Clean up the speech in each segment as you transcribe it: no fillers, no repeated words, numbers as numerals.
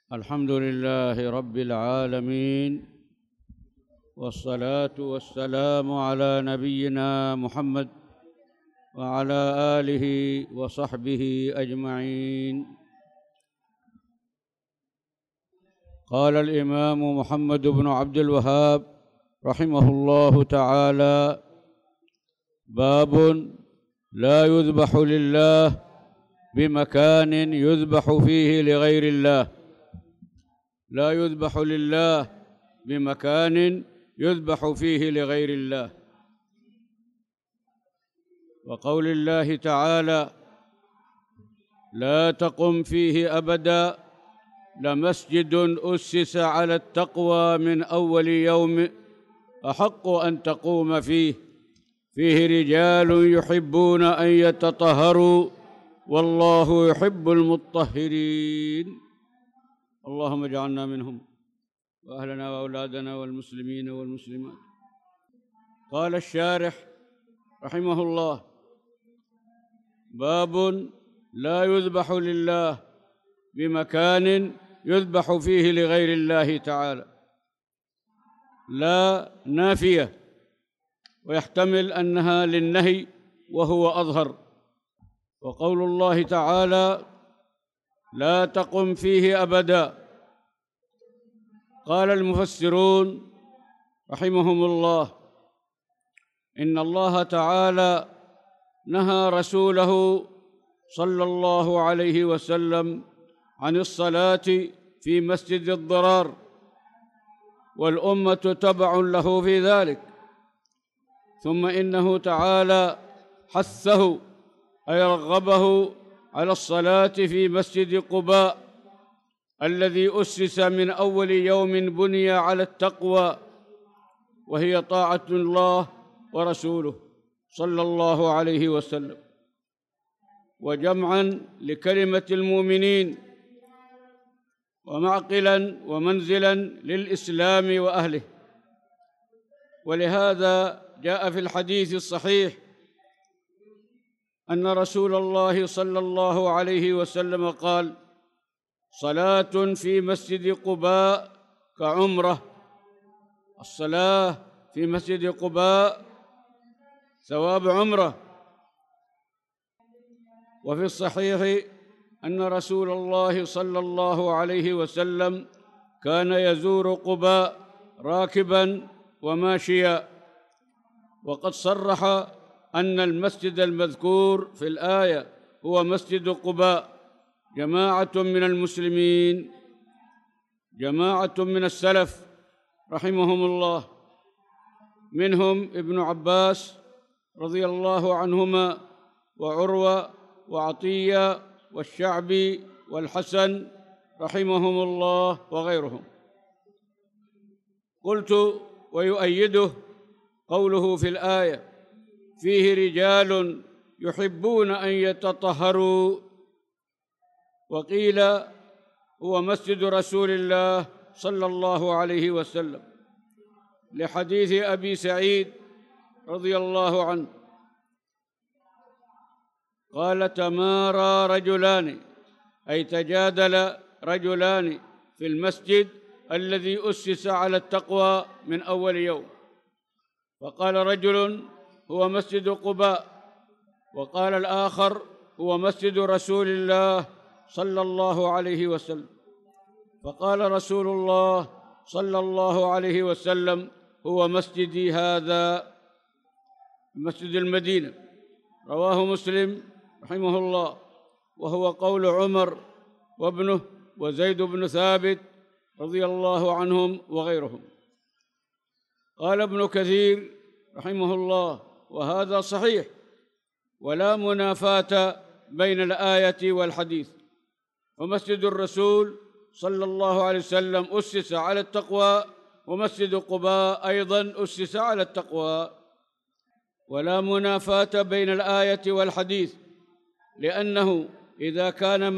الحمد لله رب العالمين، والصلاة والسلام على نبينا محمد وعلى آله وصحبه أجمعين. قال الإمام محمد بن عبد الوهاب رحمه الله تعالى: باب لا يذبح لله بمكان يذبح فيه لغير الله. لا يذبح لله بمكان يذبح فيه لغير الله. وقول الله تعالى: لا تقم فيه أبدا لمسجد أسس على التقوى من أول يوم أحق أن تقوم فيه رجال يحبون أن يتطهروا والله يحب المطهرين. اللهم اجعلنا منهم وأهلنا وأولادنا والمسلمين والمسلمات. قال الشارح رحمه الله: باب لا يذبح لله بمكان يذبح فيه لغير الله تعالى. لا نافية، ويحتمل أنها للنهي وهو أظهر. وقول الله تعالى: لا تقم فيه أبدا، قال المفسرون رحمهم الله: إن الله تعالى نهى رسوله صلى الله عليه وسلم عن الصلاة في مسجد الضرار، والأمة تبع له في ذلك. ثم إنه تعالى حثه أي رغبه على الصلاة في مسجد قباء الذي أسس من أول يوم بني على التقوى، وهي طاعة الله ورسوله صلى الله عليه وسلم، وجمعا لكلمة المؤمنين، ومعقلا ومنزلا للإسلام وأهله. ولهذا جاء في الحديث الصحيح أن رسول الله صلى الله عليه وسلم قال: صلاة في مسجد قباء كعمرة. الصلاة في مسجد قباء ثواب عمرة. وفي الصحيح أن رسول الله صلى الله عليه وسلم كان يزور قباء راكبا وماشيا. وقد صرح أن المسجد المذكور في الآية هو مسجد قباء. جماعة من المسلمين، جماعة من السلف رحمهم الله، منهم ابن عباس رضي الله عنهما، وعروة وعطية والشعبي والحسن رحمهم الله وغيرهم. قلت: ويؤيده قوله في الآية: فيه رجال يحبون أن يتطهروا. وقيل هو مسجد رسول الله صلى الله عليه وسلم، لحديث أبي سعيد رضي الله عنه قال: تمارى رجلان، أي تجادل رجلان في المسجد الذي أسس على التقوى من أول يوم. فقال رجل: هو مسجد قباء، وقال الآخر: هو مسجد رسول الله صلى الله عليه وسلم. فقال رسول الله صلى الله عليه وسلم: هو مسجدي هذا، مسجد المدينة. رواه مسلم رحمه الله، وهو قول عمر وابنه وزيد بن ثابت رضي الله عنهم وغيرهم. قال ابن كثير رحمه الله: وهذا صحيح، ولا منافاة بين الآية والحديث. ومسجد الرسول صلى الله عليه وسلم أسس على التقوى، ومسجد قباء أيضا أسس على التقوى، ولا منافاة بين الآية والحديث، لأنه إذا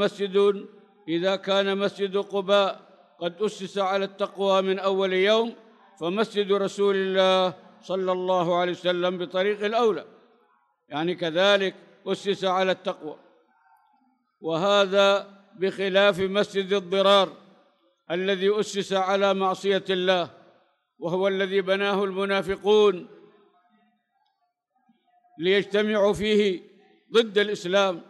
كان مسجد قباء قد أسس على التقوى من أول يوم، فمسجد رسول الله صلى الله عليه وسلم بطريق الأولى، يعني كذلك أسس على التقوى. وهذا بخلاف مسجد الضرار الذي أسس على معصية الله، وهو الذي بناه المنافقون ليجتمعوا فيه ضد الإسلام،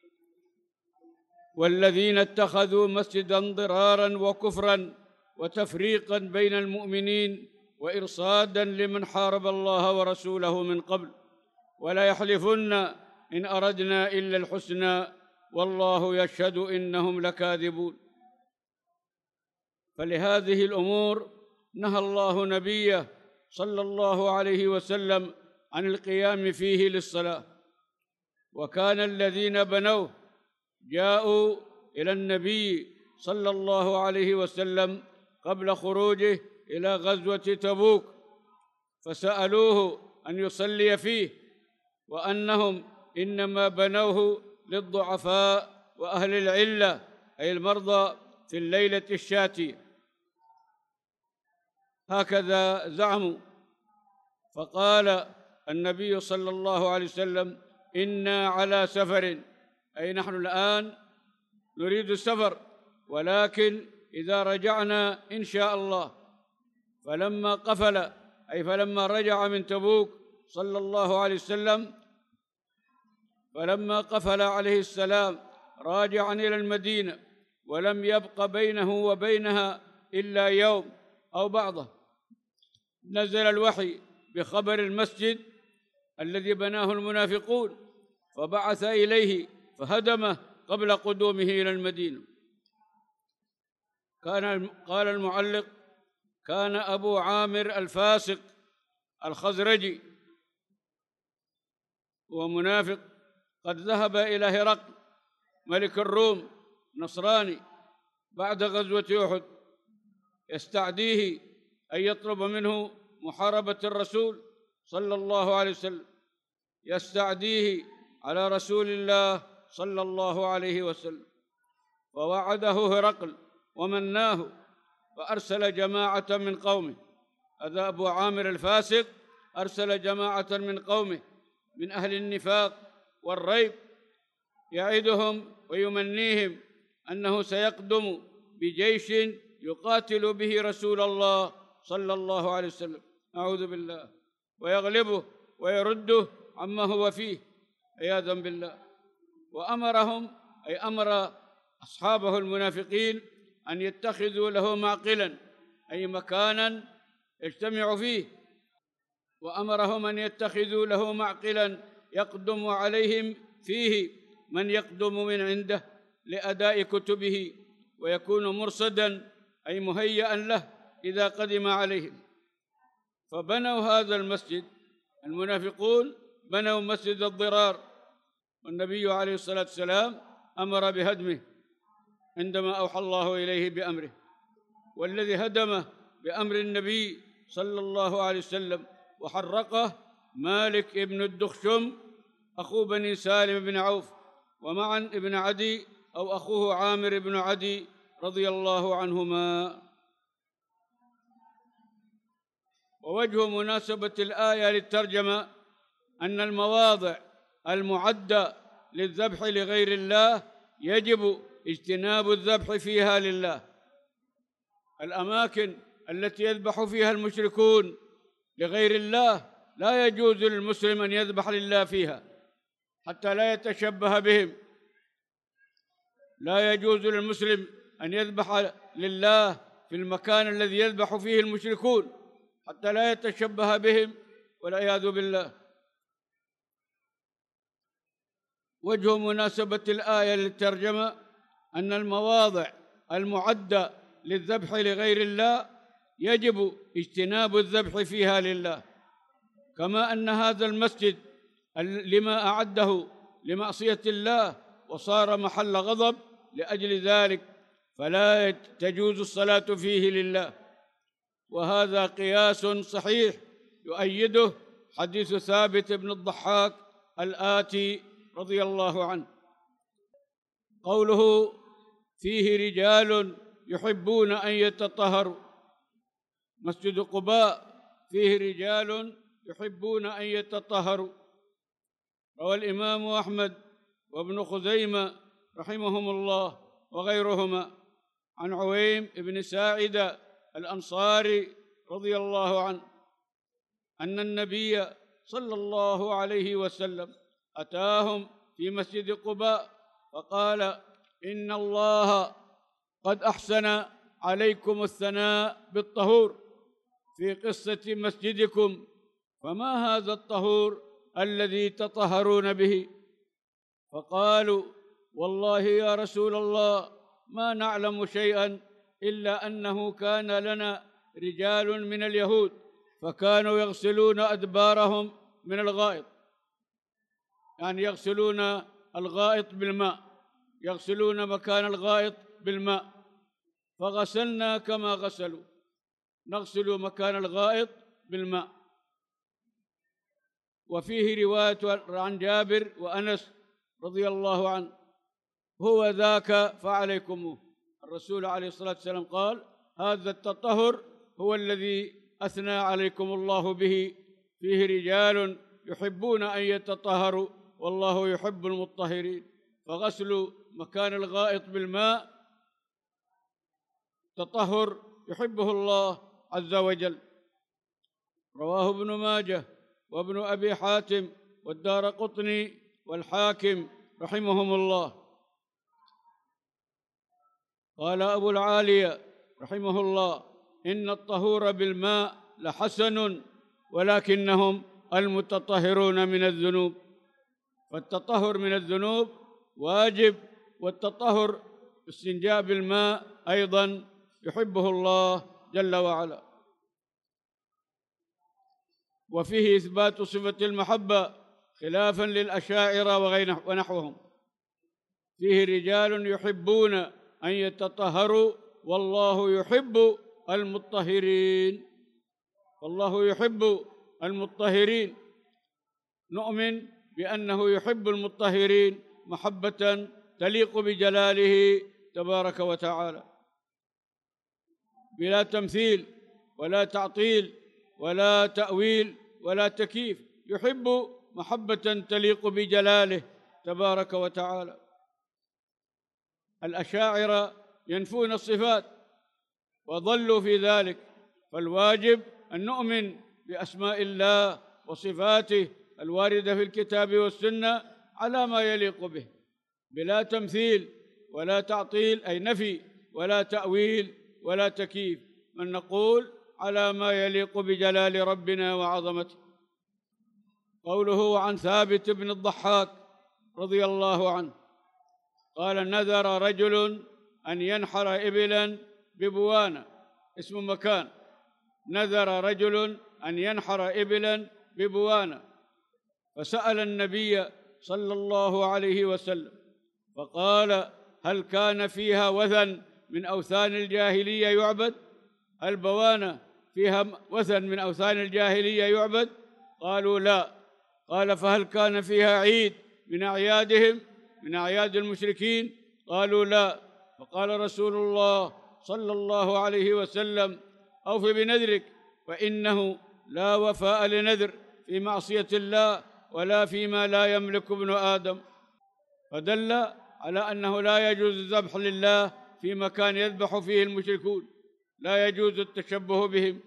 والذين اتخذوا مسجدا ضرارا وكفرا وتفريقا بين المؤمنين وإرصادا لمن حارب الله ورسوله من قبل، ولا يحلفن إن أردنا إلا الحسنى والله يشهد إنهم لكاذبون. فلهذه الأمور نهى الله نبيه صلى الله عليه وسلم عن القيام فيه للصلاة. وكان الذين بنوه جاءوا إلى النبي صلى الله عليه وسلم قبل خروجه إلى غزوة تبوك، فسألوه أن يصلي فيه، وأنهم إنما بنوه للضعفاء وأهل العلة أي المرضى في الليلة الشاتية، هكذا زعموا. فقال النبي صلى الله عليه وسلم: إنا على سفر، أي نحن الآن نريد السفر، ولكن إذا رجعنا إن شاء الله. فلما قفل، أي فلما رجع من تبوك صلى الله عليه وسلم، فلما قفل عليه السلام راجعا إلى المدينة ولم يبق بينه وبينها إلا يوم أو بعضه، نزل الوحي بخبر المسجد الذي بناه المنافقون، فبعث إليه فهدمه قبل قدومه إلى المدينة. قال المعلق: كان أبو عامر الفاسق الخزرجي ومنافق قد ذهب إلى هرقل ملك الروم نصراني بعد غزوة أحد يستعديه أن يطلب منه محاربة الرسول صلى الله عليه وسلم، يستعديه على رسول الله صلى الله عليه وسلم. فوعده هرقل ومناه، فأرسل جماعة من قومه. هذا أبو عامر الفاسق أرسل جماعة من قومه من أهل النفاق والريب، يعدهم ويمنيهم أنه سيقدم بجيش يقاتل به رسول الله صلى الله عليه وسلم، أعوذ بالله، ويغلبه ويرده عما هو فيه عياذا بالله. وأمرهم، أي أمر أصحابه المنافقين، أن يتخذوا له معقلا، أي مكانا يجتمع فيه، وأمرهم أن يتخذوا له معقلا يقدم عليهم فيه من يقدم من عنده لأداء كتبه، ويكون مرصدا أي مهيئا له إذا قدم عليهم. فبنوا هذا المسجد، المنافقون بنوا مسجد الضرار، والنبي عليه الصلاة والسلام أمر بهدمه عندما أوحى الله إليه بأمره. والذي هدمه بأمر النبي صلى الله عليه وسلم وحرقه مالك بن الدخشم أخو بني سالم بن عوف، ومعا ابن عدي أو أخوه عامر بن عدي رضي الله عنهما. ووجه مناسبة الآية للترجمة أن المواضع المعدة للذبح لغير الله يجب اجتناب الذبح فيها لله. الأماكن التي يذبح فيها المشركون لغير الله لا يجوز للمسلم أن يذبح لله فيها حتى لا يتشبه بهم. لا يجوز للمسلم أن يذبح لله في المكان الذي يذبح فيه المشركون حتى لا يتشبه بهم والعياذ بالله. وجه مناسبة الآية للترجمة أن المواضع المعدة للذبح لغير الله يجب اجتناب الذبح فيها لله، كما أن هذا المسجد لما أعده لمعصية الله وصار محل غضب لأجل ذلك فلا تجوز الصلاة فيه لله. وهذا قياس صحيح يؤيده حديث ثابت بن الضحاك الآتي رضي الله عنه، قوله: فيه رجال يحبون أن يتطهروا. مسجد قباء فيه رجال يحبون أن يتطهروا. روى الإمام أحمد وابن خزيمة رحمهم الله وغيرهما عن عويم بن ساعدة الأنصاري رضي الله عنه أن النبي صلى الله عليه وسلم أتاهم في مسجد قباء فقال: إن الله قد أحسن عليكم الثناء بالطهور في قصة مسجدكم، فما هذا الطهور الذي تطهرون به؟ فقالوا: والله يا رسول الله ما نعلم شيئا إلا أنه كان لنا رجال من اليهود فكانوا يغسلون أدبارهم من الغائط، يعني يغسلون الغائط بالماء، يغسلون مكان الغائط بالماء، فغسلنا كما غسلوا، نغسل مكان الغائط بالماء. وفيه رواية عن جابر وأنس رضي الله عنه: هو ذاك فعليكموه. الرسول عليه الصلاة والسلام قال: هذا التطهر هو الذي أثنى عليكم الله به، فيه رجال يحبون أن يتطهروا والله يحب المطهرين. فغسل مكان الغائط بالماء تطهر يحبه الله عز وجل. رواه ابن ماجه وابن أبي حاتم والدارقطني والحاكم رحمهم الله. قال أبو العالية رحمه الله: إن الطهور بالماء لحسن ولكنهم المتطهرون من الذنوب. فالتطهر من الذنوب واجب، والتطهر باستنجاء بالماء أيضا يحبه الله جل وعلا. وفيه إثبات صفة المحبة خلافا للأشاعرة ونحوهم. فيه رجال يحبون أن يتطهروا والله يحب المطهرين، والله يحب المطهرين. نؤمن بأنه يحب المطهرين محبة تليق بجلاله تبارك وتعالى، بلا تمثيل ولا تعطيل ولا تأويل ولا تكييف، يحب محبة تليق بجلاله تبارك وتعالى. الأشاعرة ينفون الصفات وضلوا في ذلك، فالواجب أن نؤمن بأسماء الله وصفاته الواردة في الكتاب والسنة على ما يليق به، بلا تمثيل ولا تعطيل، أي نفي، ولا تأويل ولا تكييف، من نقول على ما يليق بجلال ربنا وعظمته. قوله عن ثابت بن الضحاك رضي الله عنه قال: نذر رجل أن ينحر إبلا ببوانة، اسم مكان، نذر رجل أن ينحر إبلا ببوانة، فسأل النبي صلى الله عليه وسلم فقال: هل كان فيها وثن من أوثان الجاهلية يعبد؟ هل بوانة فيها وثن من أوثان الجاهلية يعبد؟ قالوا: لا. قال: فهل كان فيها عيد من أعيادهم، من أعياد المشركين؟ قالوا: لا. فقال رسول الله صلى الله عليه وسلم: أوف بنذرك، فإنه لا وفاء لنذر في معصية الله ولا فيما لا يملك ابن آدم. فدل على أنه لا يجوز الذبح لله في مكان يذبح فيه المشركون، لا يجوز التشبه بهم.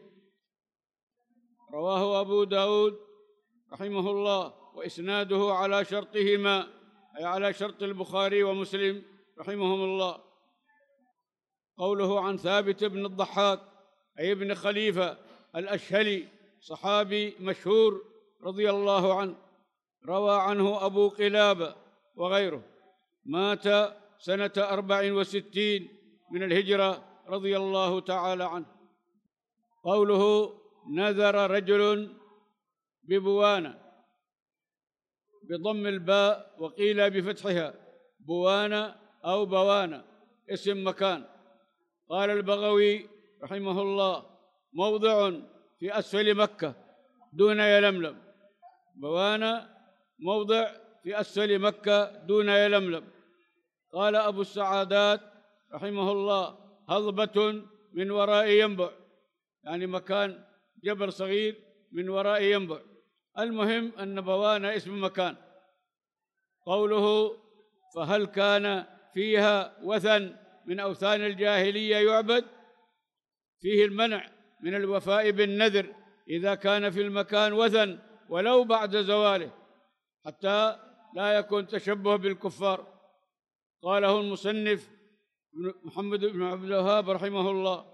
رواه أبو داود رحمه الله وإسناده على شرطهما، أي على شرط البخاري ومسلم رحمهم الله. قوله عن ثابت بن الضحاك أي ابن خليفة الأشهلي، صحابي مشهور رضي الله عنه، روى عنه أبو قلابة وغيره، مات سنة 64 من الهجرة رضي الله تعالى عنه. قوله نذر رجل ببوانة بضم الباء وقيل بفتحها، بوانة أو بوانة اسم مكان. قال البغوي رحمه الله: موضع في أسفل مكة دون يلملم. بوانة موضع في أسفل مكة دون يلملم. قال أبو السعادات رحمه الله: هضبة من وراء ينبع، يعني مكان جبل صغير من وراء ينبع. المهم أن بوانة اسم مكان. قوله فهل كان فيها وثن من أوثان الجاهلية يعبد فيه المنع من الوفاء بالنذر إذا كان في المكان وثن ولو بعد زواله، حتى لا يكون تشبه بالكفار. قاله المصنف محمد بن عبد الوهاب رحمه الله،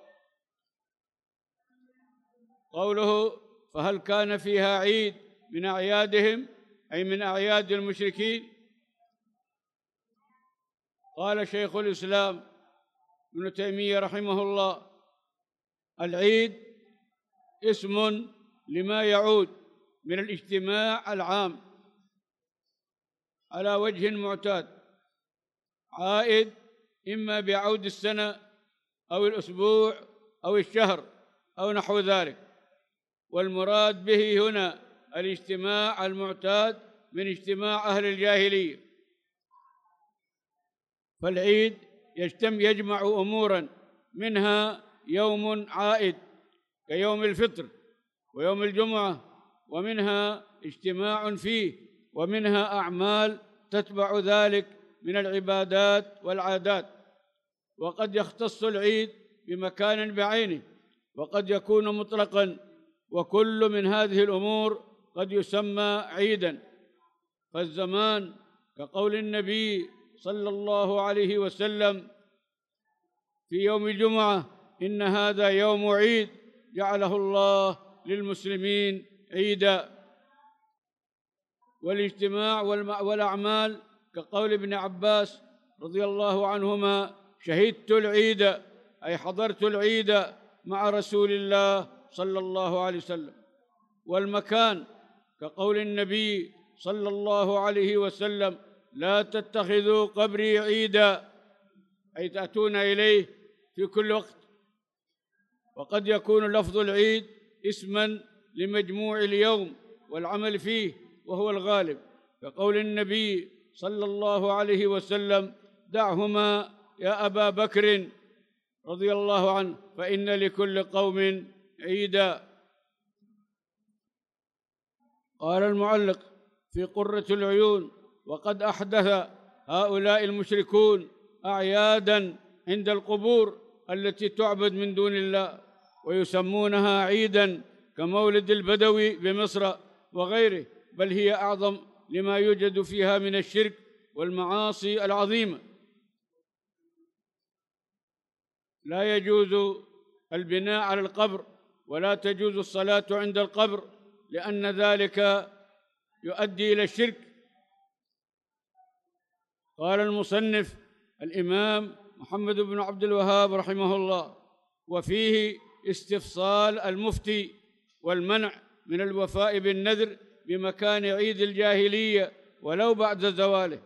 قوله: فهل كان فيها عيد من أعيادهم، أي من أعياد المشركين؟ قال شيخ الإسلام ابن تيمية رحمه الله: العيد اسم لما يعود من الاجتماع العام على وجه معتاد، عائد إما بعود السنة أو الأسبوع أو الشهر أو نحو ذلك، والمراد به هنا الاجتماع المعتاد من اجتماع أهل الجاهلية. فالعيد يجمع أموراً، منها يوم عائد كيوم الفطر ويوم الجمعة، ومنها اجتماع فيه، ومنها أعمال تتبع ذلك من العبادات والعادات. وقد يختص العيد بمكان بعينه، وقد يكون مطلقاً، وكل من هذه الأمور قد يسمى عيداً. فالزمان كقول النبي صلى الله عليه وسلم في يوم الجمعة: إن هذا يوم عيد جعله الله للمسلمين عيدا. والاجتماع والأعمال كقول ابن عباس رضي الله عنهما: شهدت العيد، أي حضرت العيد مع رسول الله صلى الله عليه وسلم. والمكان كقول النبي صلى الله عليه وسلم: لا تتخذوا قبري عيدا، أي تأتون إليه في كل وقت. وقد يكون لفظ العيد اسماً لمجموع اليوم والعمل فيه، وهو الغالب، كقول النبي صلى الله عليه وسلم: دعهما يا أبا بكر رضي الله عنه، فإن لكل قوم عيدا. قال المعلق في قرة العيون: وقد أحدث هؤلاء المشركون أعياداً عند القبور التي تعبد من دون الله، ويسمونها عيداً كمولد البدوي بمصر وغيره، بل هي أعظم لما يوجد فيها من الشرك والمعاصي العظيمة. لا يجوز البناء على القبر، ولا تجوز الصلاة عند القبر، لأن ذلك يؤدي إلى الشرك. قال المصنف الإمام محمد بن عبد الوهاب رحمه الله: وفيه استفصال المفتي والمنع من الوفاء بالنذر بمكان عيد الجاهلية ولو بعد زواله.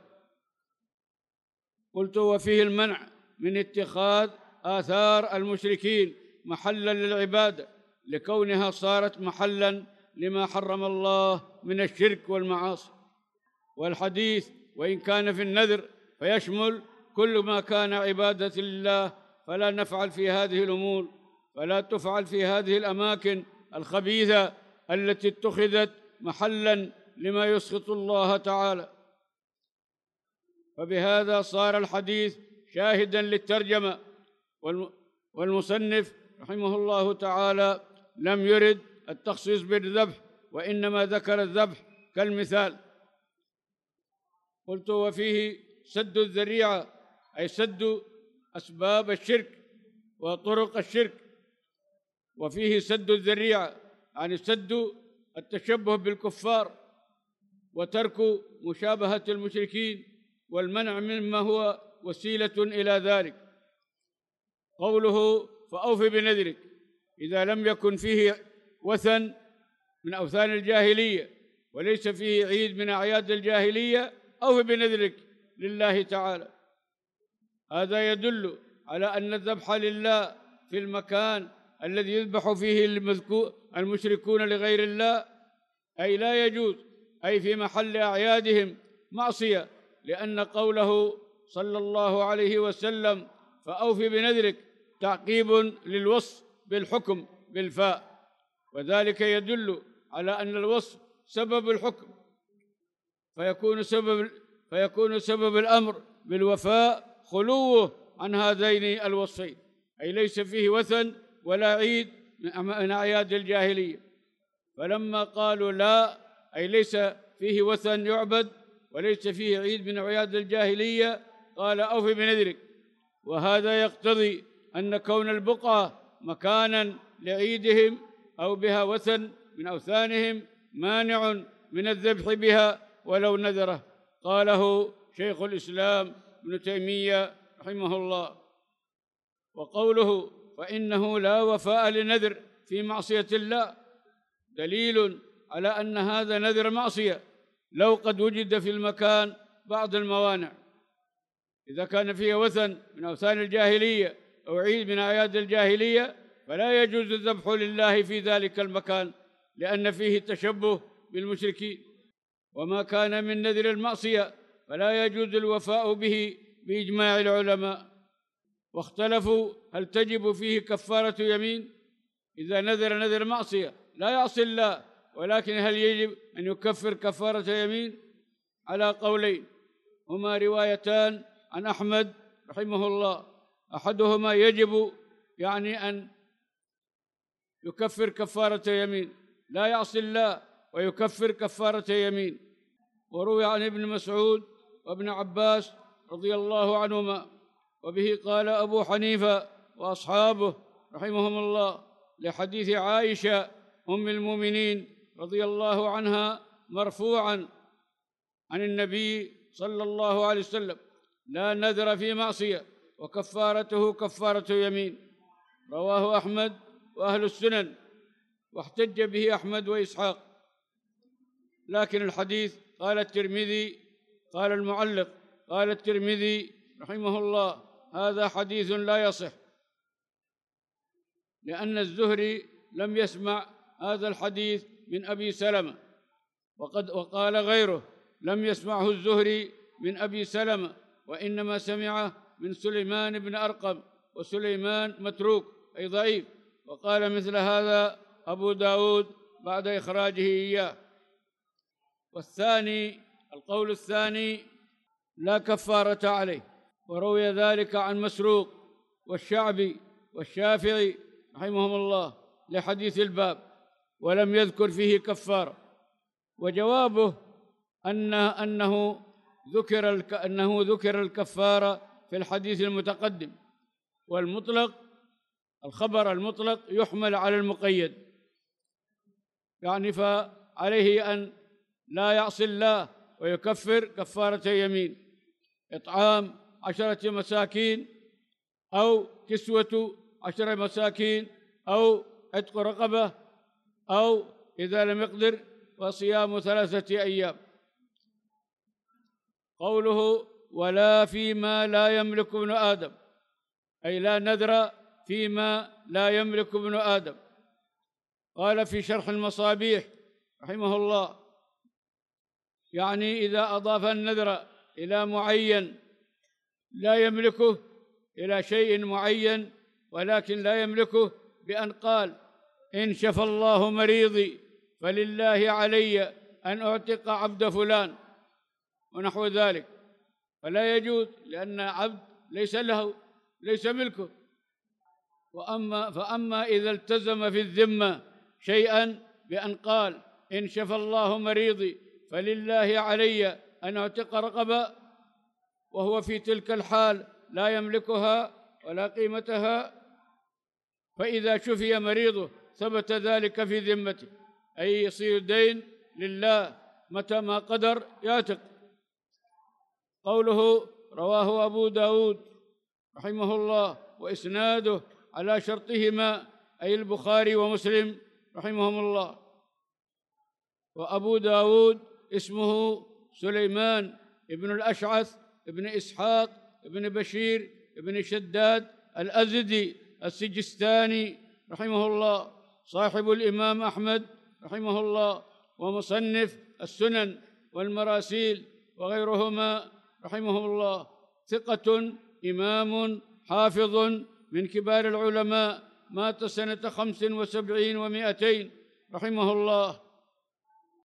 قلت: وفيه المنع من اتخاذ آثار المشركين محلاً للعبادة، لكونها صارت محلاً لما حرم الله من الشرك والمعاصي. والحديث وإن كان في النذر فيشمل كل ما كان عبادة لله، فلا نفعل في هذه الأمور، فلا تفعل في هذه الأماكن الخبيثة التي اتخذت محلاً لما يسخط الله تعالى. فبهذا صار الحديث شاهداً للترجمة. والمصنف رحمه الله تعالى لم يرد التخصيص بالذبح، وإنما ذكر الذبح كالمثال. قلت: وفيه سد الذريعة، أي سد أسباب الشرك وطرق الشرك. وفيه سد الذريعة، يعني سد التشبه بالكفار وترك مشابهة المشركين والمنع مما هو وسيلة إلى ذلك. قوله: فأوف بنذرك، إذا لم يكن فيه وثن من أوثان الجاهلية وليس فيه عيد من أعياد الجاهلية، أوف بنذرك لله تعالى. هذا يدل على أن الذبح لله في المكان الذي يذبح فيه المشركون لغير الله أي لا يجوز، أي في محل أعيادهم معصية، لأن قوله صلى الله عليه وسلم: فأوف بنذرك، تعقيب للوصف بالحكم بالفاء، وذلك يدل على أن الوصف سبب الحكم، فيكون سبب الأمر بالوفاء خلوه عن هذين الوصفين، أي ليس فيه وثن ولا عيد من أعياد الجاهلية. فلما قالوا لا، أي ليس فيه وثن يعبد وليس فيه عيد من أعياد الجاهلية، قال أوف بنذرك. وهذا يقتضي أن كون البقعة مكانا لعيدهم أو بها وثن من أوثانهم مانع من الذبح بها ولو نذره. قاله شيخ الإسلام ابن تيمية رحمه الله. وقوله فإنه لا وفاء لنذر في معصية الله دليل على أن هذا نذر معصية لو قد وجد في المكان بعض الموانع. إذا كان فيه وثن من أوثان الجاهلية أو عيد من أعياد الجاهلية فلا يجوز الذبح لله في ذلك المكان، لأن فيه تشبه بالمشركين. وما كان من نذر المعصية فلا يجوز الوفاء به بإجماع العلماء. واختلفوا هل تجب فيه كفارة يمين إذا نذر معصية لا يعصي الله، ولكن هل يجب أن يكفر كفارة يمين؟ على قولين، هما روايتان عن أحمد رحمه الله. أحدهما يجب يعني أن يكفر كفارة يمين لا يعصي الله ويكفر كفارة يمين. وروي عن ابن مسعود وابن عباس رضي الله عنهما، وبه قال أبو حنيفة وأصحابه رحمهم الله، لحديث عائشة أم المؤمنين رضي الله عنها مرفوعا عن النبي صلى الله عليه وسلم: لا نذر في معصية وكفارته كفارة يمين. رواه أحمد وأهل السنن، واحتج به أحمد وإسحاق. لكن الحديث قال الترمذي، قال المعلق قال الترمذي رحمه الله: هذا حديث لا يصح، لأن الزهري لم يسمع هذا الحديث من أبي سلمة، وقال غيره لم يسمعه الزهري من أبي سلمة، وإنما سمعه من سليمان بن أرقم، وسليمان متروك أي ضعيف. وقال مثل هذا أبو داود بعد إخراجه إياه. والثاني، القول الثاني لا كفارة عليه، وروي ذلك عن مسروق والشعبي والشافعي رحمهم الله لحديث الباب، ولم يذكر فيه كفارة. وجوابه أنه ذكر الكفارة في الحديث المتقدم، والمطلق الخبر المطلق يحمل على المقيد، يعني فعليه أن لا يعصي الله ويكفر كفارة يمين: إطعام 10 مساكين أو كسوة 10 مساكين أو عتق رقبة، أو إذا لم يقدر فصيام 3 أيام. قوله ولا فيما لا يملك ابن آدم، أي لا نذر فيما لا يملك ابن آدم. قال في شرح المصابيح رحمه الله: يعني إذا أضاف النذر إلى معين لا يملكه إلى شيء معين ولكن لا يملكه، بأن قال: إن شفى الله مريضي فلله علي أن أعتق عبد فلان ونحو ذلك، فلا يجوز، لأن عبد ليس له، ليس ملكه. فأما إذا التزم في الذمة شيئا بأن قال: إن شفى الله مريضي فلله علي أن أعتق رقبة، وهو في تلك الحال لا يملكها ولا قيمتها، فإذا شفي مريضه ثبت ذلك في ذمته، أي يصير دين لله متى ما قدر يعتق. قوله رواه أبو داود رحمه الله وإسناده على شرطهما، أي البخاري ومسلم رحمهم الله. وأبو داود اسمه سليمان ابن الأشعث ابن إسحاق ابن بشير ابن شداد الأزدي السجستاني رحمه الله، صاحب الإمام أحمد رحمه الله، ومصنف السنن والمراسيل وغيرهما رحمه الله، ثقة إمام حافظ من كبار العلماء، مات سنة 75 و200 رحمه الله.